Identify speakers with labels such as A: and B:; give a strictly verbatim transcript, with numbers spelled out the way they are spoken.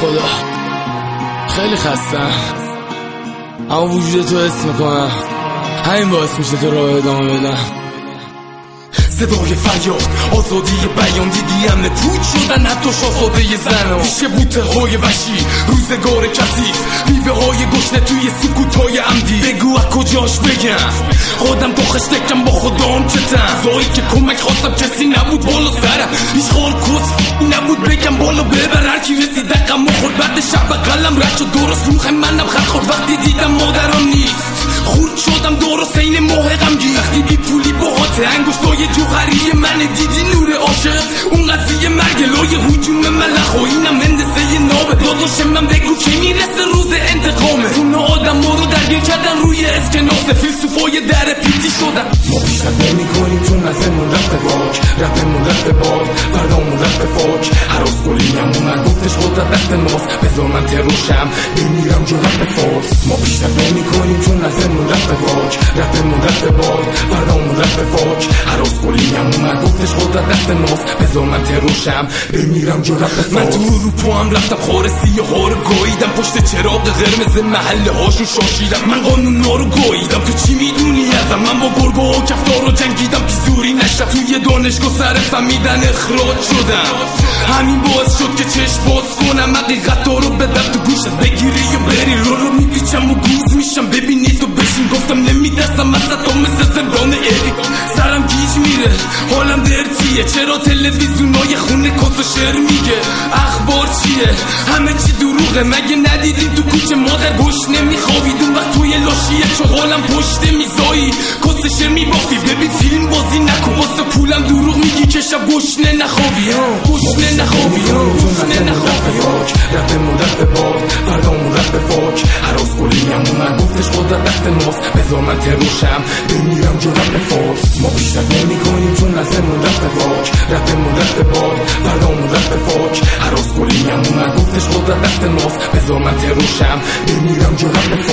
A: خدا خیلی خستم، اما وجود تو حس میکنم، همین باعث میشه تو راه ادامه بدم.
B: صدای فریاد، آزادی بیان، دیدی همه پوچ شدن، حتی شاهزاده زن پیش بوته های وحشی، روزگار کثیف، میوه های گشنه توی سکوتای عمدی. بگو از کجاش بگم، خودم تو خشتکم با خودم چتم، زایی که کمک خواستم کسی نبود بالا سرم، هیچ خال کس نبود بگم بالا ببر. هر کی رسید دقم و خورد بعد شب قلم رد شد، درست روح منم خط خورد وقتی دیدم مادرم نیست. خورد شدم درست این ماه غمگین، وقتی بی پولی باهاته انگشتای جوهری من دیدی نور عاشق. اون قضیه مرگ لای هجوم ملخ و اینم هندسه نابه. داداش من بگو که میرسه روز انتقامه، اون آدم ما رو درگیر کردن روی اسکناس، فیلسوفای در پیتی شدن. ما پیشرفت نمی‌کنیم چون نظمون رفته واک، رپمون رفته باد، فردامون رفته فاک. هراس گلیم اومد گفتش قدرت دست ماست، بذار من تروشم بمیرم جرأت به فاس. ما پیشرفت نمی‌کنیم چون نظمون رفته واک، رپمون رفته باد، فردامون رفته فاک. هراس گلیم اومد گفتش قدرت دست ماست، بذار من تروشم بمیرم جرأت به فاس. من تو اروپا هم رفتم، خار سیاها رو گاییدم، پشت چراغ قرمز محله هاشون شاشیدم. من قانونا رو گاییدم، تو چی میدونی ازم؟ من با گربه و کفتار رو جنگیدم، پیزوری نشد توی دانشگاه سر فهمیدن اخراج شدم. همین باعث شد که چشم باز کنم، حقیقت رو بدم تو گوشت، بگیری یا بری. رو رو میپیچم و گوز میشم، ببینی تو بشین. گفتم نمیدستم از تو مثل زندان اری، سرم گیج میره حالم درتیه. چرا تلویزیونای خونه کس و شعر میگه؟ اخبار چیه؟ همه چی دروغه. مگه ندیدیم تو کوچه مادر گوش نمیخوابید؟ اون وقت توی لاشیه چغالم پشت میزایی کس شعر میبافی. ببین فیلم بازی نکن، واسه پولم دروغ میگی که شب گشنه نخوابی، گشنه نخوابی، گشنه نخوابی. رپمون رفته باد، فردامون رفته فاک. هراس گلیم اومد گفتش قدرت دست ماست، بذار من تروشم بمیرم جرأت به فاس. ما پیشرفت نمی‌کنیم چون نظمون رفته واک، رپمون رفته باد، فردامون رفته فاک. هراس گلیم اومد گفتش قدرت دست ماست، بذار من تروشم بمیرم جرأت به فاس.